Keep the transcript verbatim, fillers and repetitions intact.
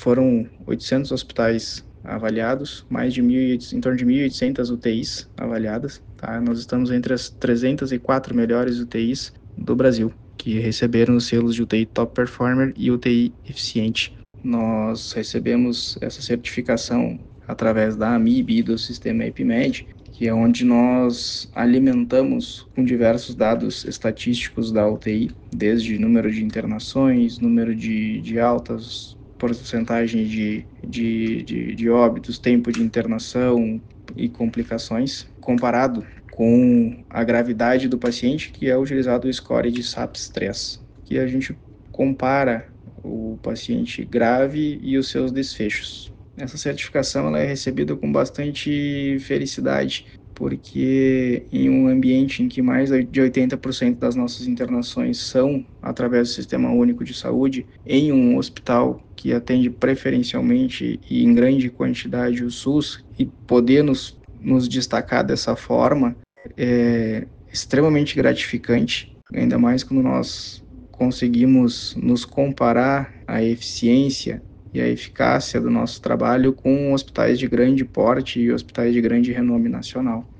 foram oitocentos hospitais avaliados, mais de mil, em torno de mil e oitocentas U T Is avaliadas. Tá? Nós estamos entre as trezentas e quatro melhores U T Is do Brasil, que receberam os selos de U T I Top Performer e U T I Eficiente. Nós recebemos essa certificação através da AMIB e do sistema EpiMed, que é onde nós alimentamos com diversos dados estatísticos da U T I, desde número de internações, número de, de altas, porcentagem de, de, de, de óbitos, tempo de internação e complicações, comparado com a gravidade do paciente, que é utilizado o score de SAPS três, que a gente compara o paciente grave e os seus desfechos. Essa certificação ela é recebida com bastante felicidade, porque em um ambiente em que mais de oitenta por cento das nossas internações são através do Sistema Único de Saúde, em um hospital que atende preferencialmente e em grande quantidade o SUS, e poder nos, nos destacar dessa forma é extremamente gratificante, ainda mais quando nós conseguimos nos comparar a eficiência e a eficácia do nosso trabalho com hospitais de grande porte e hospitais de grande renome nacional.